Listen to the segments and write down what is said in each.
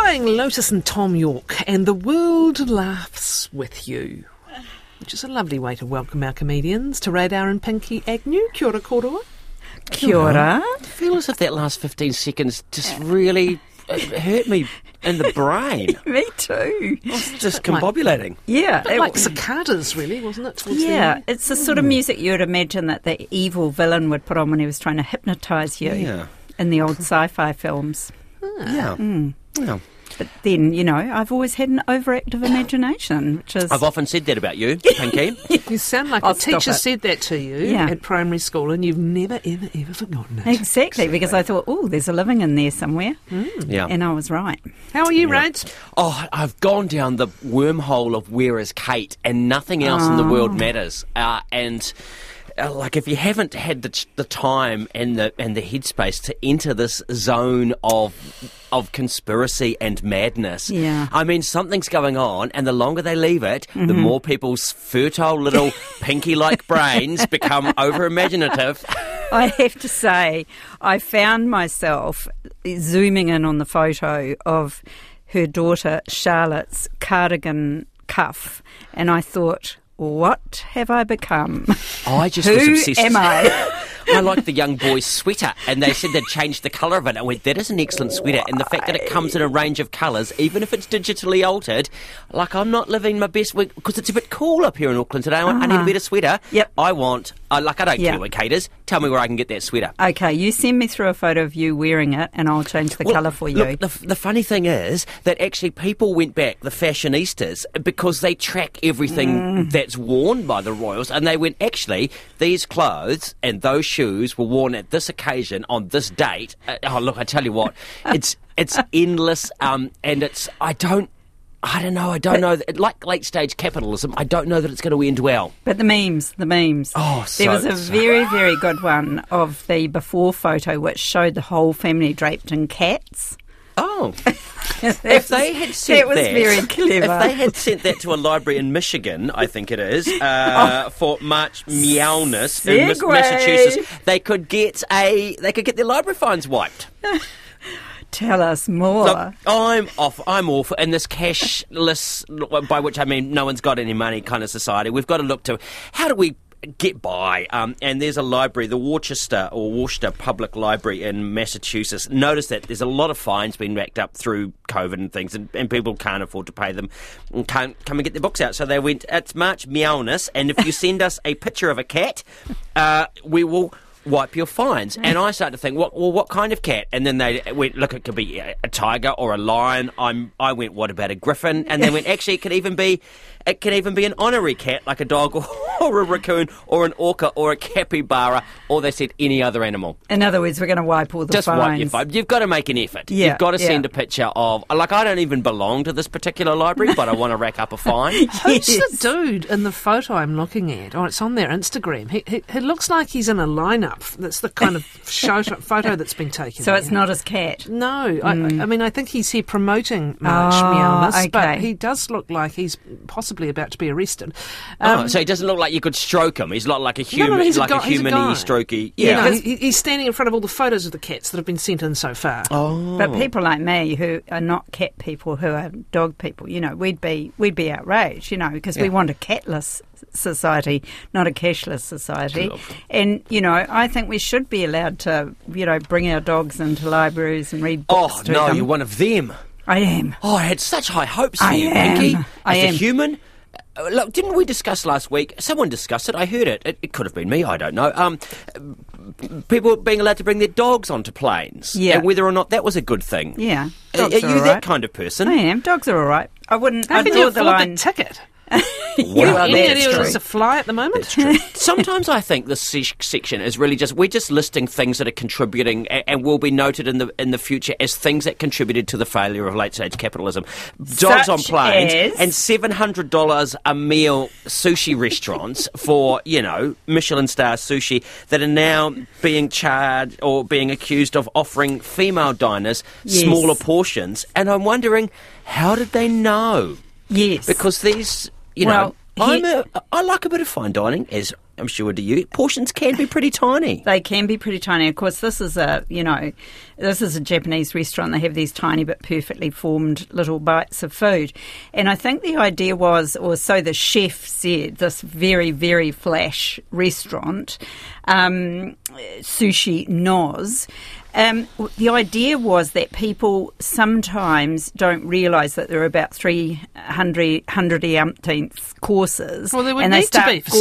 Flying Lotus and Tom York, and the world laughs with you. Which is a lovely way to welcome our comedians to Radar and Pinky Agnew. Kia ora kōrua. Kia ora. I feel as if that last 15 seconds just really hurt me in the brain. Me too. It's just combobulating. Yeah. Like cicadas, really, wasn't it? Towards the Yeah, end? it's the sort of music you would imagine that the evil villain would put on when he was trying to hypnotise you in the old sci-fi films. Yeah. Yeah. But then, you know, I've always had an overactive imagination, which is... I've often said that about you, Pinky. You sound like I'll a teacher stop it. said that to you Yeah. at primary school, and you've never, ever forgotten it. Exactly, because I thought, oh, there's a living in there somewhere. Yeah. And I was right. How are you, Rhodes? Oh, I've gone down the wormhole of where is Kate, and nothing else in the world matters. Like, if you haven't had the time and the headspace to enter this zone of conspiracy and madness, I mean, something's going on, and the longer they leave it, the more people's fertile little pinky-like brains become over-imaginative. I have to say, I found myself zooming in on the photo of her daughter Charlotte's cardigan cuff, and I thought, what have I become? I just was Who obsessed. am I? I liked the young boy's sweater, and they said they'd changed the colour of it. I went, that is an excellent sweater. And the fact that it comes in a range of colours, even if it's digitally altered, like, I'm not living my best week, because it's a bit cool up here in Auckland today. I need a better sweater. Yep. I don't care where Kate is. Tell me where I can get that sweater. Okay, you send me through a photo of you wearing it, and I'll change the colour for you. Look, the funny thing is that actually people went back, the fashionistas, because they track everything that's worn by the royals, and they went, actually, these clothes and those shoes were worn at this occasion on this date. Look, I tell you what, it's endless, and it's I don't know. Like late stage capitalism, I don't know that it's going to end well. But the memes. Oh, there was a very, very good one of the before photo which showed the whole family draped in cats. Oh, if they had sent that was very clever. If they had sent that to a library in Michigan, I think it is, for March Meowness in Massachusetts, they could get their library fines wiped. Tell us more. Look, I'm all for, in this cashless, by which I mean no one's got any money kind of society, we've got to look to how do we get by, and there's a library, the Worcester Public Library in Massachusetts. Notice that there's a lot of fines being racked up through COVID and things, and people can't afford to pay them and can't come and get their books out. So they went, it's March Meowness, and if you send us a picture of a cat, we will wipe your fines. And I started to think, what kind of cat? And then they went, look, it could be a tiger or a lion. I went, what about a griffin? And they went, actually, it can even be an honorary cat, like a dog or a raccoon or an orca or a capybara, or they said any other animal. In other words, we're going to wipe all the Just fines. wipe your fine. You've got to make an effort. Yeah, You've got to send a picture of, like, I don't even belong to this particular library, but I want to rack up a fine. Who's the dude in the photo I'm looking at? Oh, it's on their Instagram. He looks like he's in a lineup. That's the kind of photo that's been taken. So it's not his cat. No, I mean, I think he's here promoting March Meowness, okay. but he does look like he's possibly about to be arrested. So he doesn't look like you could stroke him. He's not like a human, he's a like guy, a human-y, he's a guy. strokey. Yeah, Yeah. he's standing in front of all the photos of the cats that have been sent in so far. Oh. But people like me who are not cat people, who are dog people, you know, we'd be outraged, you know, because we want a catless society, not a cashless society. Cool. And, you know, I think we should be allowed to, you know, bring our dogs into libraries and read books to them. You're one of them. I am. Oh, I had such high hopes for you, am. Pinky. I As am. a human. Look, didn't we discuss last week? Someone discussed it. I heard it. It could have been me. I don't know. People being allowed to bring their dogs onto planes. Yeah. And whether or not that was a good thing. Yeah. Are Dogs you all right. that kind of person? I am. Dogs are all right. I wouldn't. How I'd can you draw the afford line. the ticket? Well, Any that's idea true. where it's a fly at the moment? That's true. Sometimes I think this section is really we're just listing things that are contributing and will be noted in the future as things that contributed to the failure of late stage capitalism. Dogs Such on planes as? and $700 a meal sushi restaurants for, you know, Michelin star sushi that are now being charged or being accused of offering female diners Yes. smaller portions. And I'm wondering, how did they know? Yes. Because these, you know. Well, I like a bit of fine dining, as I'm sure do you. Portions can be pretty tiny. They can be pretty tiny. Of course, this is a Japanese restaurant. They have these tiny but perfectly formed little bites of food. And I think the idea was, or so the chef said, this very, very flash restaurant, Sushi Noz, the idea was that people sometimes don't realise that there are about 300 courses. Well, there would and need to be for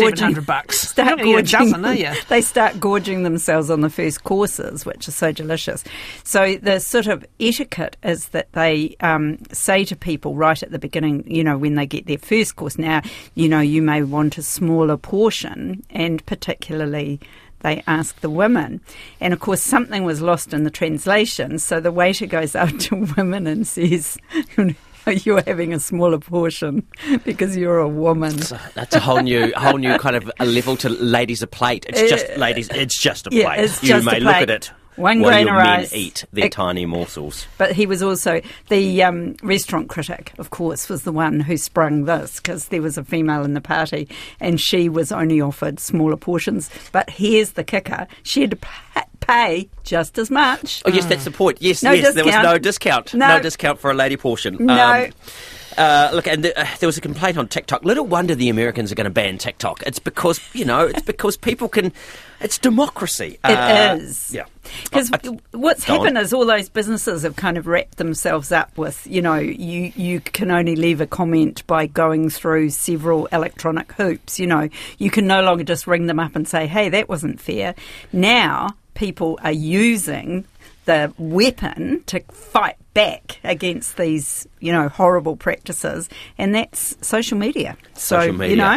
$700. They start gorging themselves on the first courses, which is so delicious. So the sort of etiquette is that they say to people right at the beginning, when they get their first course, now, you may want a smaller portion, and particularly they ask the women. And, of course, something was lost in the translation, so the waiter goes out to women and says, you're having a smaller portion because you're a woman. That's a whole new kind of a level to ladies a plate. It's just, ladies, it's just a plate. Yeah, it's you just may a look plate. at it. One while grain your of men rice. eat their tiny morsels. But he was also, the restaurant critic, of course, was the one who sprung this, because there was a female in the party and she was only offered smaller portions. But here's the kicker. She had to pay just as much. Oh, yes, that's the point. Yes, No there was discount. no discount. No. No discount for a lady portion. No. Look, and there was a complaint on TikTok. Little wonder the Americans are going to ban TikTok. It's because, people can... It's democracy. It is. Yeah. Because what's happened is all those businesses have kind of wrapped themselves up with, you can only leave a comment by going through several electronic hoops. You can no longer just ring them up and say, hey, that wasn't fair. Now people are using the weapon to fight back against these, horrible practices, and that's social media. Social media.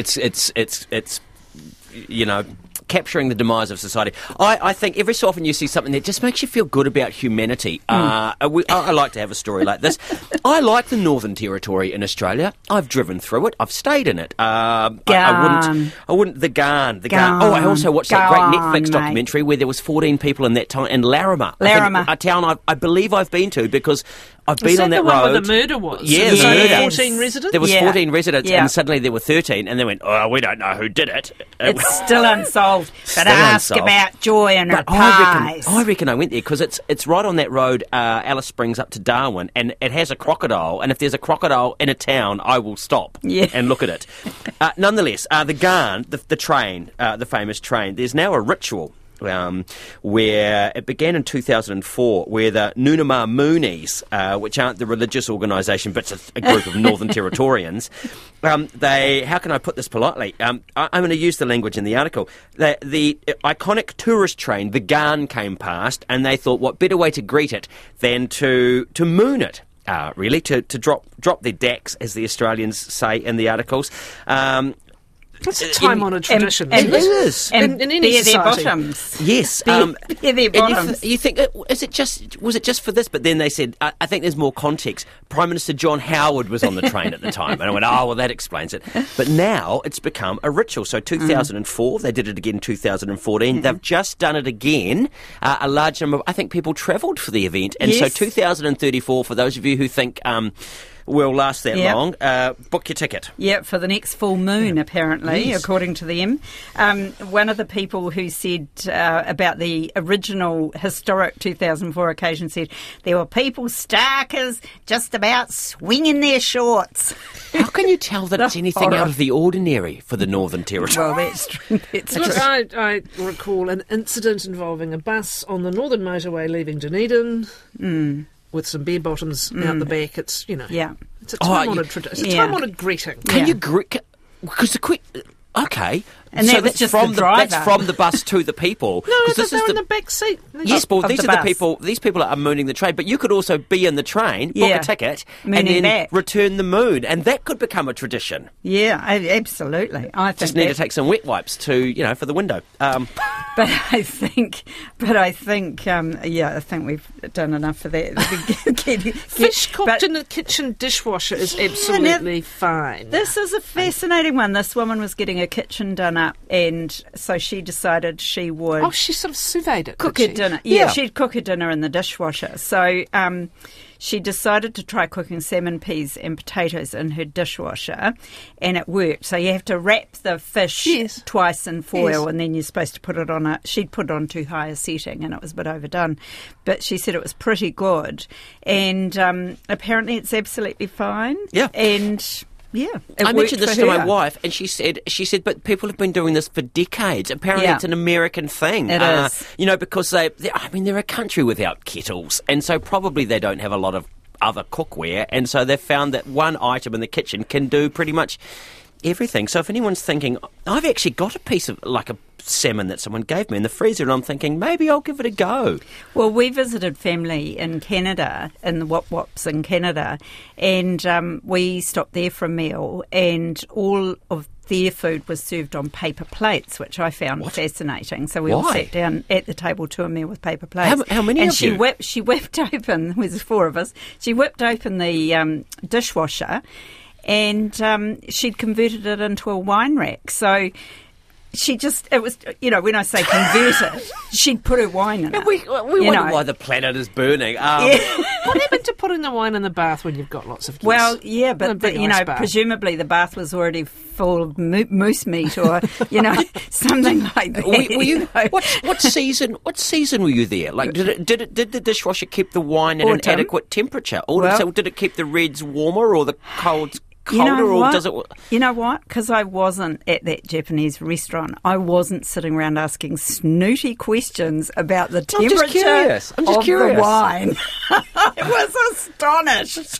It's capturing the demise of society. I think every so often you see something that just makes you feel good about humanity. I like to have a story like this. I like the Northern Territory in Australia. I've driven through it. I've stayed in it. I wouldn't. The Garn. Oh, I also watched that great Netflix documentary where there was 14 people in that time. And Larrimah. A town I believe I've been to because I've been on that road. Is that the one where the murder was? Yeah, the murder. 14 residents? There was 14 residents and suddenly there were 13 and they went, oh, we don't know who did it. It's still unsolved. But Still ask unsolved. about Joy and her But pies. I reckon I went there because it's right on that road, Alice Springs up to Darwin, and it has a crocodile. And if there's a crocodile in a town, I will stop and look at it. Nonetheless, the Garn, the train, the famous train, there's now a ritual. Where it began in 2004, where the Ngunnawal Moonies, which aren't the religious organisation, but it's a group of Northern Territorians, how can I put this politely? I'm going to use the language in the article. The iconic tourist train, the Garn, came past, and they thought, what better way to greet it than to moon it? Really, to drop their dacks, as the Australians say in the articles. It's a time-honoured tradition. And it is. And in any bare their society. bottoms. Yes. Bare their bottoms. You think, was it just for this? But then they said, I think there's more context. Prime Minister John Howard was on the train at the time. And I went, oh, well, that explains it. But now it's become a ritual. So 2004, they did it again in 2014. They've just done it again. A large number of, I think, people travelled for the event. And so 2034, for those of you who think... will last that long. Book your ticket. Yeah, for the next full moon, apparently, according to them. One of the people who said about the original historic 2004 occasion said, there were people stark as just about swinging their shorts. How can you tell that it's anything horror. out of the ordinary for the Northern Territory? Well, that's true. Look, I recall an incident involving a bus on the Northern Motorway leaving Dunedin with some bare bottoms out the back. It's, it's a time-honoured tradition. It's a time-honoured greeting. Can you because the quick... Okay. And so that was that's just from the driver. That's from the bus to the people. No, this they're is in the back seat. Yes, well, Of these the are the bus. people. These people are mooning the train, but you could also be in the train, book a ticket, and Mooning then back. return the moon, and that could become a tradition. Yeah, absolutely. I think Just need to take some wet wipes for the window. But I think, I think we've done enough for that. Fish cooked in a kitchen dishwasher is absolutely fine. This is a fascinating one. This woman was getting a kitchen done up, and so she decided she would... Oh, she sort of sous vide it. cook did her she? dinner. Yeah, she'd cook her dinner in the dishwasher. So she decided to try cooking salmon, peas and potatoes in her dishwasher, and it worked. So you have to wrap the fish twice in foil, and then you're supposed to put it on she'd put it on too high a setting, and it was a bit overdone. But she said it was pretty good, and apparently it's absolutely fine. Yeah. And... yeah, I mentioned this to my wife, and she said, but people have been doing this for decades. Apparently, it's an American thing. It is, because they're a country without kettles, and so probably they don't have a lot of other cookware, and so they've found that one item in the kitchen can do pretty much everything. So if anyone's thinking, I've actually got a piece of a salmon that someone gave me in the freezer, and I'm thinking maybe I'll give it a go. Well, we visited family in Canada, in the Wop Wops in Canada, and we stopped there for a meal, and all of their food was served on paper plates, which I found fascinating. So we all sat down at the table to a meal with paper plates. How many and of you? She whipped open, there was 4 of us, she whipped open the dishwasher, and she'd converted it into a wine rack. So she just, it was, when I say convert it, she'd put her wine in it. We wonder why the planet is burning. What happened to putting the wine in the bath when you've got lots of guests? Well, yeah, but presumably the bath was already full of moose meat or, something like that. What season were you there? Did the dishwasher keep the wine at an adequate temperature? So did it keep the reds warmer or the colds colder, or does it? You know what? Because I wasn't at that Japanese restaurant. I wasn't sitting around asking snooty questions about the temperature I'm just curious. The wine. I was astonished. It's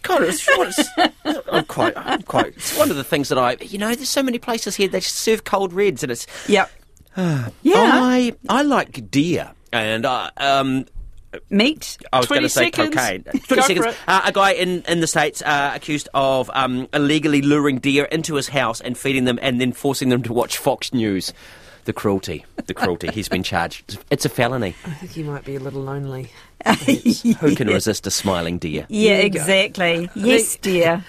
It's one of the things that there's so many places here that serve cold reds, and it's yeah. I like deer and meat. I was going to say cocaine. 20 seconds. A guy in the States accused of illegally luring deer into his house and feeding them and then forcing them to watch Fox News. The cruelty. He's been charged. It's a felony. I think he might be a little lonely. Who can resist a smiling deer? Yeah, exactly. Yes, dear.